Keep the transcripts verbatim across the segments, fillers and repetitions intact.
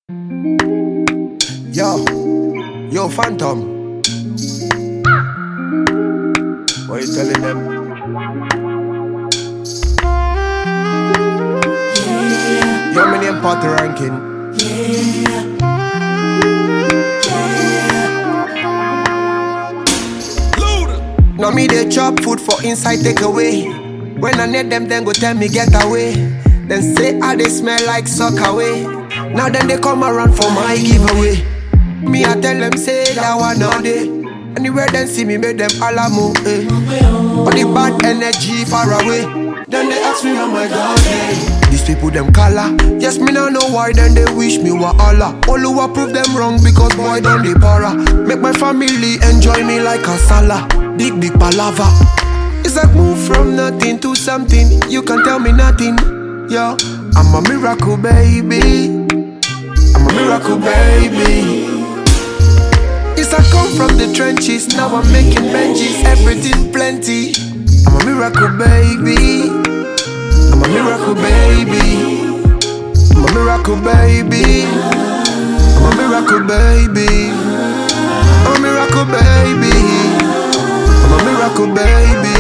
Yo, yo, Phantom. What you telling them? Yeah. Yo, my name Party Ranking. Yeah. Yeah. Now me they chop food for inside take away. When I need them, then go tell me get away. Then say how they smell like suck away. Now then they come around for my giveaway. Me I tell them say that one all day. Anywhere them see me make them alamo eh. But the bad energy far away. Then they ask me oh my God eh. These people them color. Yes me now know why then they wish me were Allah. Oluwa prove them wrong because boy done the para. Make my family enjoy me like a salad. Big big palava. It's like move from nothing to something. You can tell me nothing. Yo, I'm a miracle baby. I'm a miracle baby. It's I come from the trenches. Now I'm making Benjis. Everything plenty. I'm a miracle baby. I'm a miracle baby. I'm a miracle baby. I'm a miracle baby. I'm a miracle baby. I'm a miracle baby.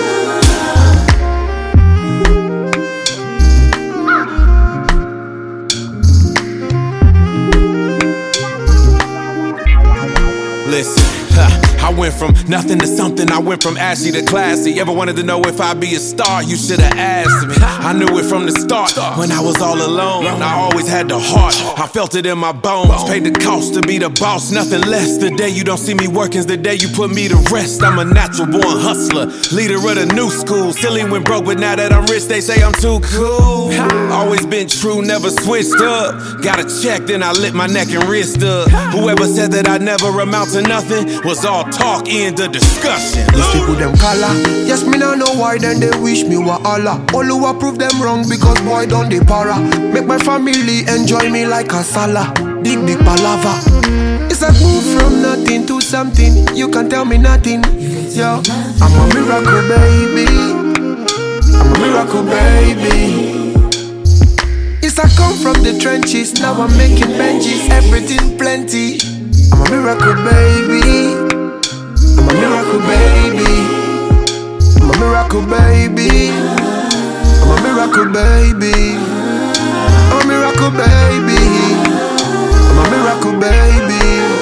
Listen, huh, I went from nothing to something. I went from ashy to classy. Ever wanted to know if I'd be a star? You should've asked me. I knew it from the start. When I was all alone, I always had the heart. I felt it in my bones. Paid the cost to be the boss, nothing less. The day you don't see me working's the day you put me to rest. I'm a natural born hustler, leader of the new school. Silly when broke, but now that I'm rich, they say I'm too cool. Always been true, never switched up. Got a check, then I lit my neck and wrist up. Whoever said that I'd never amount to nothing was all talk, end of discussion. These people them color. Yes, me now know why then they wish me were Allah. Oluwa prove them wrong because boy done the para. Make my family enjoy me like a salad. Big big palava. It's like move from nothing to something. You can tell me nothing. Yo, I'm a miracle baby. I'm a miracle baby. It's I come from the trenches. Now I'm making Benjis. Everything plenty. I'm a miracle baby. I'm a miracle baby. I'm a miracle baby. I'm a miracle baby. I'm a miracle baby. I'm a miracle baby.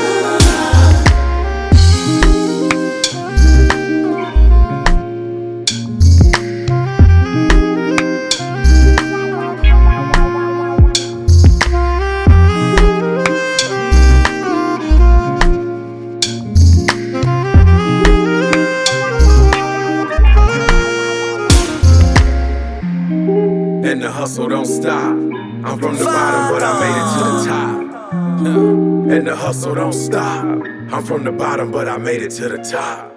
And the hustle don't stop. I'm from the bottom, but I made it to the top. And the hustle don't stop. I'm from the bottom, but I made it to the top.